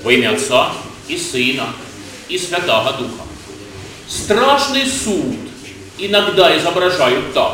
Во имя Отца и Сына и Святаго Духа. Страшный суд иногда изображают так.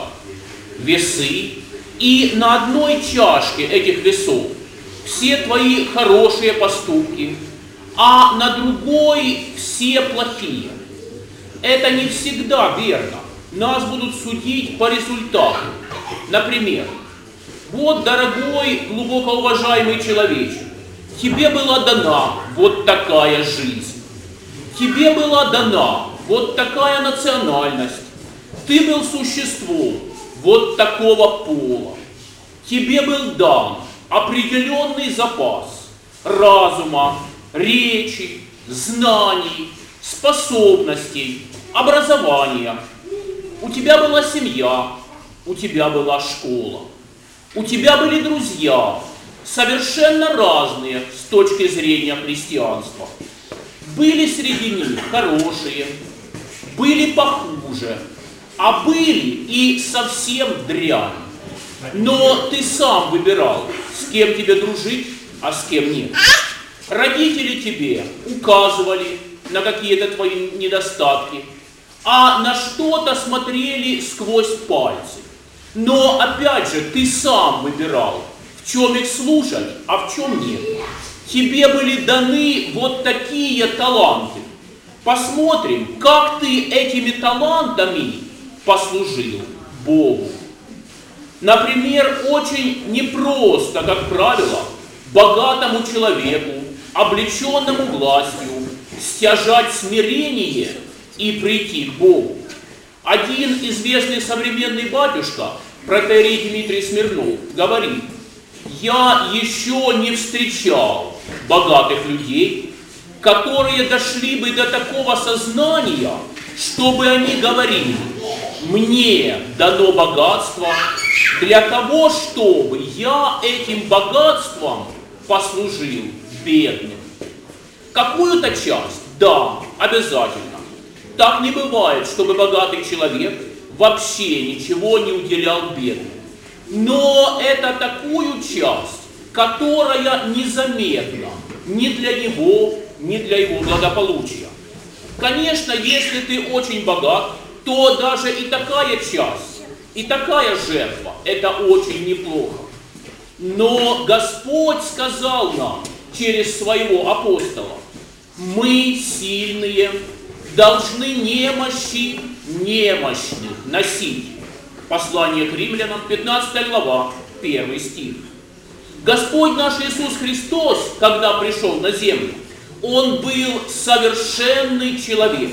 Весы, и на одной чашке этих весов все твои хорошие поступки, а на другой все плохие. Это не всегда верно. Нас будут судить по результату. Например, вот, дорогой, глубоко уважаемый человечек, тебе была дана вот такая жизнь. Тебе была дана вот такая национальность. Ты был существом вот такого пола. Тебе был дан определенный запас разума, речи, знаний, способностей, образования. У тебя была семья, у тебя была школа. У тебя были друзья, совершенно разные с точки зрения христианства. Были среди них хорошие, были похуже, а были и совсем дрянь. Но ты сам выбирал, с кем тебе дружить, а с кем нет. Родители тебе указывали на какие-то твои недостатки, а на что-то смотрели сквозь пальцы. Но опять же, ты сам выбирал, в чем их слушать, а в чем нет. Тебе были даны вот такие таланты. Посмотрим, как ты этими талантами послужил Богу. Например, очень непросто, как правило, богатому человеку, облеченному властью, стяжать смирение и прийти к Богу. Один известный современный батюшка, протоиерей Дмитрий Смирнов, говорит: я еще не встречал богатых людей, которые дошли бы до такого сознания, чтобы они говорили: мне дано богатство для того, чтобы я этим богатством послужил бедным. Какую-то часть, да, обязательно. Так не бывает, чтобы богатый человек вообще ничего не уделял бедным. Но это такую часть, которая незаметна ни для него, ни для его благополучия. Конечно, если ты очень богат, то даже и такая часть, и такая жертва, это очень неплохо. Но Господь сказал нам через своего апостола: мы, сильные, должны немощи немощных носить. Послание к римлянам, 15 глава, 1 стих. Господь наш Иисус Христос, когда пришел на землю, Он был совершенный человек.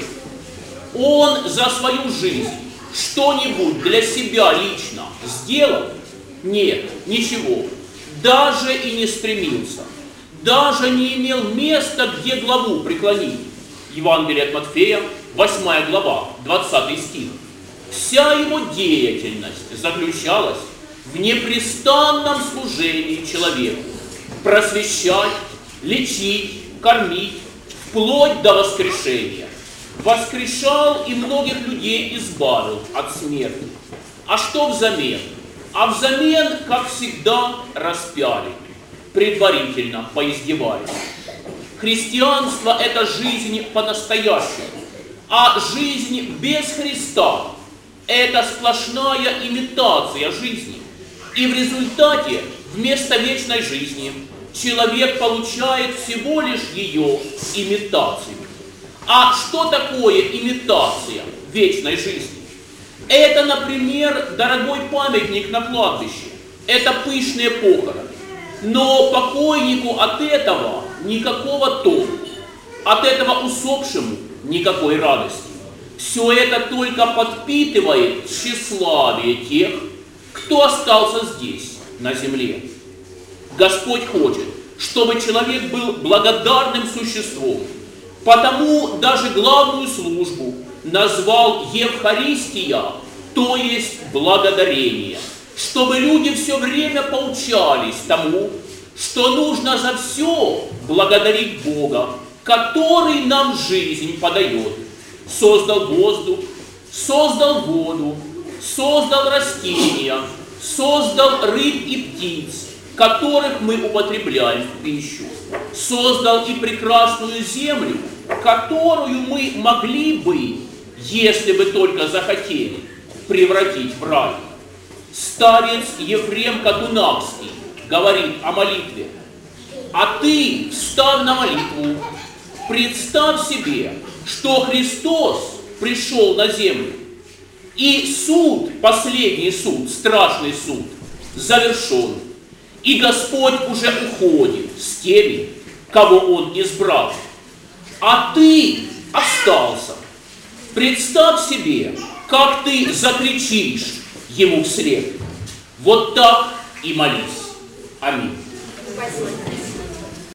Он за свою жизнь что-нибудь для себя лично сделал? Нет, ничего. Даже и не стремился. Даже не имел места, где главу преклонить. Евангелие от Матфея, 8 глава, 20 стих. Вся его деятельность заключалась в непрестанном служении человеку. Просвещать, лечить, кормить, вплоть до воскрешения. Воскрешал и многих людей избавил от смерти. А что взамен? А взамен, как всегда, распяли, предварительно поиздеваясь. Христианство – это жизнь по-настоящему, а жизнь без Христа – это сплошная имитация жизни. И в результате вместо вечной жизни человек получает всего лишь ее имитацию. А что такое имитация вечной жизни? Это, например, дорогой памятник на кладбище. Это пышные похороны. Но покойнику от этого никакого толку. От этого усопшему никакой радости. Все это только подпитывает тщеславие тех, кто остался здесь, на земле. Господь хочет, чтобы человек был благодарным существом. Потому даже главную службу назвал Евхаристия, то есть благодарение. Чтобы люди все время поучались тому, что нужно за все благодарить Бога, который нам жизнь подает. Создал воздух, создал воду, создал растения, создал рыб и птиц, которых мы употребляем в пищу. Создал и прекрасную землю, которую мы могли бы, если бы только захотели, превратить в рай. Старец Ефрем Катунавский говорит о молитве. А ты встань на молитву, представь себе, что Христос пришел на землю, и суд, последний суд, страшный суд, завершен, и Господь уже уходит с теми, кого Он избрал, а ты остался. Представь себе, как ты закричишь Ему вслед. Вот так и молись. Аминь.